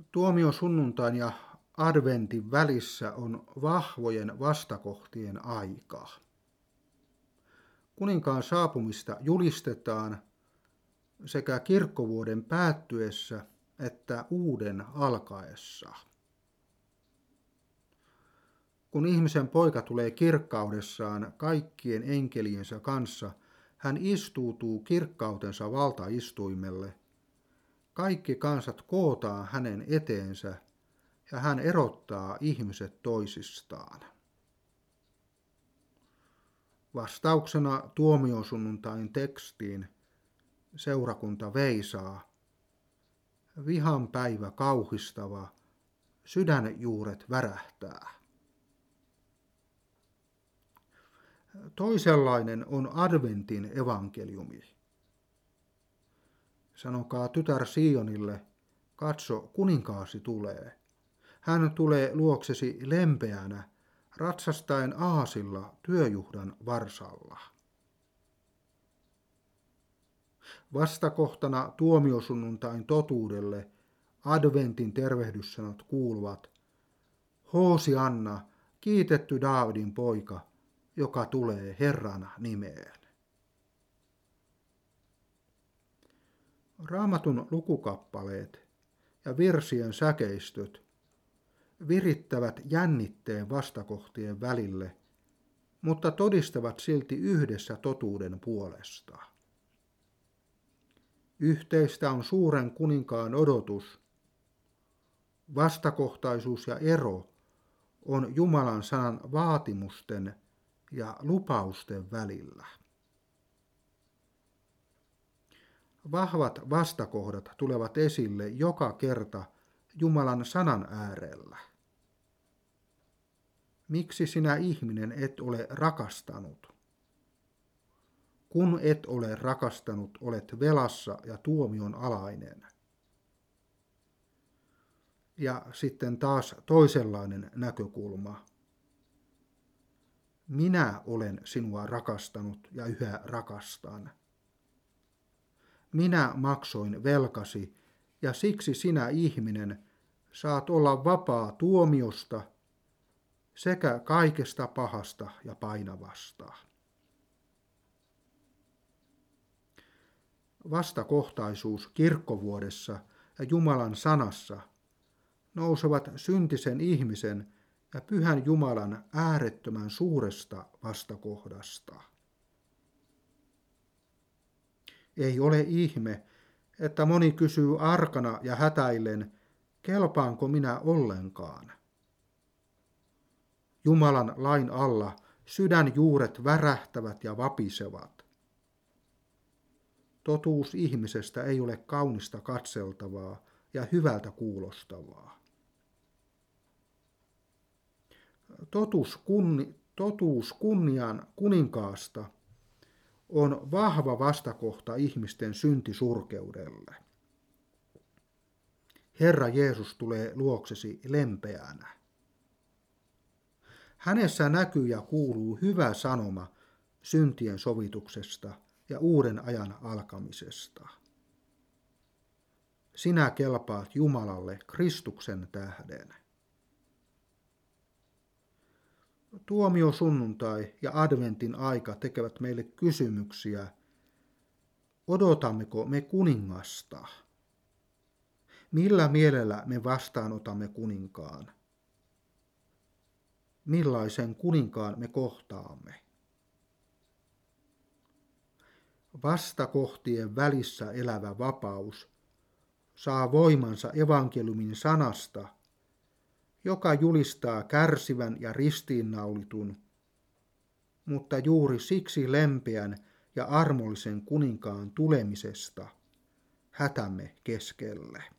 Tuomiosunnuntain ja adventin välissä on vahvojen vastakohtien aika. Kuninkaan saapumista julistetaan sekä kirkkovuoden päättyessä että uuden alkaessa. Kun ihmisen poika tulee kirkkaudessaan kaikkien enkeliensä kanssa, hän istuutuu kirkkautensa valtaistuimelle. Kaikki kansat kootaan hänen eteensä ja hän erottaa ihmiset toisistaan. Vastauksena tuomiosunnuntain tekstiin seurakunta veisaa: vihan päivä kauhistava, sydänjuuret värähtää. Toisenlainen on adventin evankeliumi. Sanokaa tytär Sionille, katso, kuninkaasi tulee. Hän tulee luoksesi lempeänä, ratsastaen aasilla työjuhdan varsalla. Vastakohtana tuomiosunnuntain totuudelle adventin tervehdyssanat kuuluvat: Hoosianna, kiitetty Daavidin poika, joka tulee Herran nimeen. Raamatun lukukappaleet ja virsien säkeistöt virittävät jännitteen vastakohtien välille, mutta todistavat silti yhdessä totuuden puolesta. Yhteistä on suuren kuninkaan odotus. Vastakohtaisuus ja ero on Jumalan sanan vaatimusten ja lupausten välillä. Vahvat vastakohdat tulevat esille joka kerta Jumalan sanan äärellä. Miksi sinä ihminen et ole rakastanut? Kun et ole rakastanut, olet velassa ja tuomion alainen. Ja sitten taas toisenlainen näkökulma. Minä olen sinua rakastanut ja yhä rakastan. Minä maksoin velkasi ja siksi sinä ihminen saat olla vapaa tuomiosta sekä kaikesta pahasta ja painavasta. Vastakohtaisuus kirkkovuodessa ja Jumalan sanassa nousevat syntisen ihmisen ja pyhän Jumalan äärettömän suuresta vastakohdasta. Ei ole ihme, että moni kysyy arkana ja hätäillen, kelpaanko minä ollenkaan? Jumalan lain alla sydänjuuret värähtävät ja vapisevat. Totuus ihmisestä ei ole kaunista katseltavaa ja hyvältä kuulostavaa. Totuus kunnian kuninkaasta on vahva vastakohta ihmisten syntisurkeudelle. Herra Jeesus tulee luoksesi lempeänä. Hänessä näkyy ja kuuluu hyvä sanoma syntien sovituksesta ja uuden ajan alkamisesta. Sinä kelpaat Jumalalle Kristuksen tähden. Tuomiosunnuntai ja adventin aika tekevät meille kysymyksiä. Odotammeko me kuningasta? Millä mielellä me vastaanotamme kuninkaan? Millaisen kuninkaan me kohtaamme? Vastakohtien välissä elävä vapaus saa voimansa evankeliumin sanasta, joka julistaa kärsivän ja ristiinnaulitun, mutta juuri siksi lempeän ja armollisen kuninkaan tulemisesta hätämme keskelle.